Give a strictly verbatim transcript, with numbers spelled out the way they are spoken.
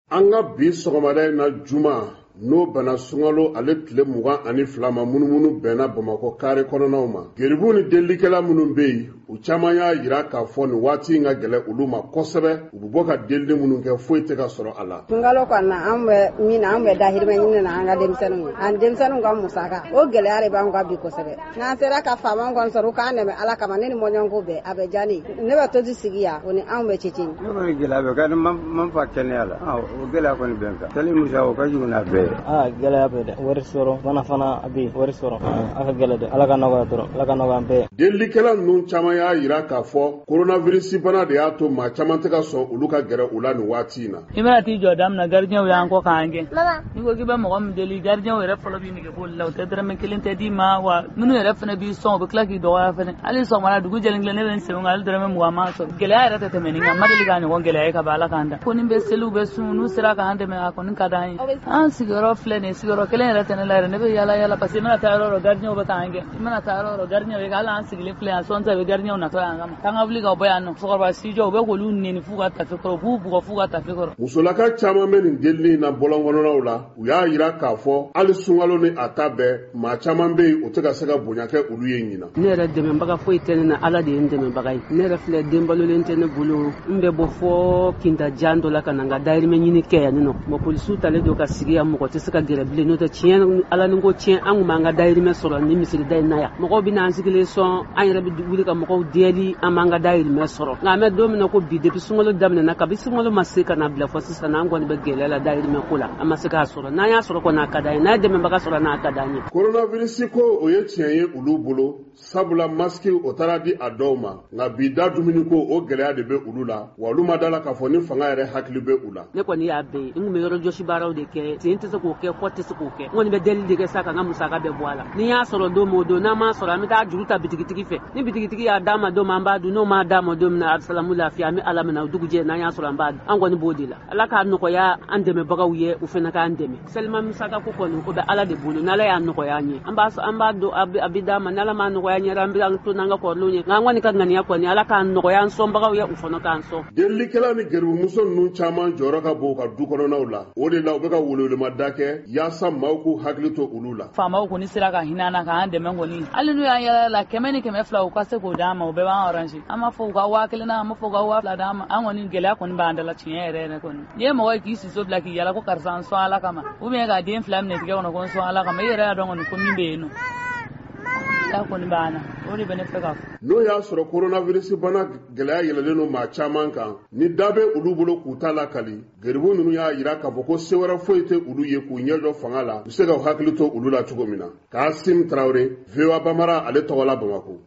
An ka bi sɔgɔmada in na juma n'o bana sungalo ale tile mugan ani fila ma munumunu bɛnna Bamakɔ kare kɔnɔnaw ma. Geribu ni delikɛla minnu bɛ yen, u caman y'a yira k'a fɔ nin waati in ka gɛlɛ olu ma kosɛbɛ. U bɛ bɔ ka delili minnu kɛ foyi tɛ ka sɔrɔ a la. Sungalo kɔnɔna an bɛ min na an bɛ dahirimɛ ɲini na an ka denmisɛnninw. An denmisɛnninw ka musaka o gɛlɛya de b'an kan bi kosɛbɛ. N'an sera ka faama kɔni sɔrɔ k'an dɛmɛ Ala kama ne ni mɔɲɔnko bɛɛ a bɛ diya ne ye. Ne bɛ to di sigi yan o ni anw bɛ cɛcɛ. Ne kɔni gɛlɛya bɛ kɛ man fa kɛnɛya la. O gɛlɛya kɔni bɛn kan. Tali musa o ka jugu n'a bɛɛ. Ah gɛlɛya bɛ dɛ. Wari sɔrɔ fana fana a bɛ wari sɔrɔ. A ka gɛlɛ dɛ. Ala ka nɔgɔya dɔrɔn. Ala ka nɔgɔya an bɛɛ. Delikɛla ninnu caman y'a yira k'a fɔ coronavirus bana de y'a to maa caman tɛ ka sɔn olu ka gɛrɛ u la nin waati in na. I mana t'i jɔ daminɛ gardien y'an kɔ k'an gɛn. N'i ko k'i bɛ mɔgɔ min deli gardien yɛrɛ fɔlɔ b'i nege boli la o tɛ dɔrɔmɛ kelen tɛ d'i ma wa minnu yɛrɛ fana b'i sɔn u bɛ tila k'i dɔgɔya fana. Hali sɔgɔmada dugu jɛlen kelen ne bɛ n sen kan hali dɔrɔmɛ mugan ma sɔrɔ. Gɛlɛya yɛrɛ tɛ tɛmɛ nin kan ma deli k'a ɲɔgɔn gɛlɛya ye ka ban Ala k'an da. Ko ni bɛ seliw bɛ sun n'u sera k'an dɛmɛ a kɔni ka d'an ye. An sigiyɔrɔ filɛ nin sigiyɔrɔ kelen yɛrɛ tɛ ne la yɛrɛ ne bɛ yala yala parce que i mana taa yɔrɔ yɔrɔ gardien bɛ k'an gɛn. I mana taa yɔrɔ yɔrɔ gardien bɛ hali an sigilen filɛ yan sɔn tɛ bɛ gardien natɔ yan kama. K'an ka wuli ka bɔ yan nɔ. Musokɔrɔba sijɔ u bɛ k'olu nɛni f'u ka tafe kɔrɔ u b'u bugɔ f'u ka tafe kɔrɔ. Musolaka caman bɛ nin delili in na bɔlɔn kɔnɔnaw la u y'a yira k'a fɔ hali sunkalo ni a ta bɛɛ maa caman bɛ yen u tɛ ka se ka bonya kɛ olu ye ɲina. Ne yɛrɛ dɛmɛbaga foyi tɛ ne na Ala de ye n dɛmɛbaga ye. Ne yɛrɛ filɛ den balolen tɛ ne bolo n bɛ bɔ fɔ kintajan dɔ la ka na n ka dahirimɛ ɲini kɛ yan nɔ. Bon polisiw talen don ka sigi yan mɔgɔ tɛ se ka gɛrɛ bilen n'o tɛ tiɲɛ Ala ni ko tiɲɛ an kun b'an ka dahirimɛ sɔrɔ ni misilida in na yan. Mɔgɔw bɛ n'an sigilen sɔn an yɛrɛ bɛ wuli ka mɔgɔw deeli an b'an ka dahirimɛ sɔrɔ. Nka an bɛ don min na ko bi depuis sunkalo daminɛna kabi sunkalo ma se ka na bila fɔ sisan an kɔni bɛ gɛlɛya la dahirimɛ ko la an ma se k'a sɔrɔ n'an y'a sɔrɔ kɔni a ka d'an ye n'a ye dɛmɛbaga sɔrɔ n'a ka d'an ye. Coronavirus ko o ye tiɲɛ ye olu bolo sabula masque o taara di a dɔw ma nka bi da dumuni ko o gɛlɛya de bɛ olu la wa olu ma dala k'a fɔ ni fanga yɛrɛ hakili bɛ u la. Ne kɔni y'a bɛɛ ye n kun bɛ yɔrɔ jɔsi baaraw de kɛ sen tɛ se k'o kɛ kɔ tɛ se k'o kɛ n kɔni bɛ delili de kɛ sa ka n ka musaka bɛɛ bɔ a la ni y'a sɔrɔ don o don n'an m'a sɔrɔ an bɛ taa juru ta bitigitigi fɛ ni bitigitigi y'a d'a ma don min an b'a dun n'o m'a d'a ma don min na arisalamu lafiya an bɛ Ala minɛ o dugujɛ n'an y'a sɔrɔ an b'a dun an kɔni b'o de la Ala k'a nɔgɔya an dɛmɛbagaw ye u fana k'an dɛmɛ selima musaka ko kɔni o bɛ Ala de bolo n'Ala y'a nɔgɔya an ye an b'a an b'a don a bɛ d'a ma n'Ala m'a nɔgɔya an ɲɛ an bɛ an to n'an ka kɔrɔlenw ye nka an kɔni ka ŋaniya kɔni Ala k'a nɔgɔya an sɔnbagaw ye u fana k'an sɔn. Delikɛla ni gɛribumuso ninnu caman jɔyɔrɔ ka bon u ka du kɔnɔnaw la o de la u bɛ ka welewelema kɛ yaasa maaw k'u hakili to olu la. Faamaw kɔni sera ka hinɛ an na k'an dɛmɛ kɔni hali n'u y'an yala la kɛmɛ ni kɛmɛ fila u ka se k'o d'an ma o bɛɛ b'an arrange an m'a fɔ u ka waa kelen na an m'a fɔ u ka waa fila d'an ma an kɔni gɛlɛya kɔni b'an da la tiɲɛ yɛrɛ yɛrɛ kɔni n'i ye mɔgɔ ye k'i siso bila k'i yala ko karisa n sɔn Ala kama ou bien ka den fila minɛ tigɛ kɔnɔ ko n sɔn Ala kama i yɛrɛ y'a dɔn kɔni ko min bɛ yen nɔ ya kɔni b'an na o de bɛ ne fɛ ka fɔ. N'o y'a sɔrɔ coronavirus bana gɛlɛya yɛlɛlen don maa caman kan ni da bɛ olu bolo k'u ta lakali geribu ninnu y'a yira k'a fɔ ko se wɛrɛ foyi tɛ olu ye k'u ɲɛ jɔ fanga la u bɛ se ka hakili to olu la cogo min na. Kasim Traoré V O A Bambara ale tɔgɔ la Bamakɔ.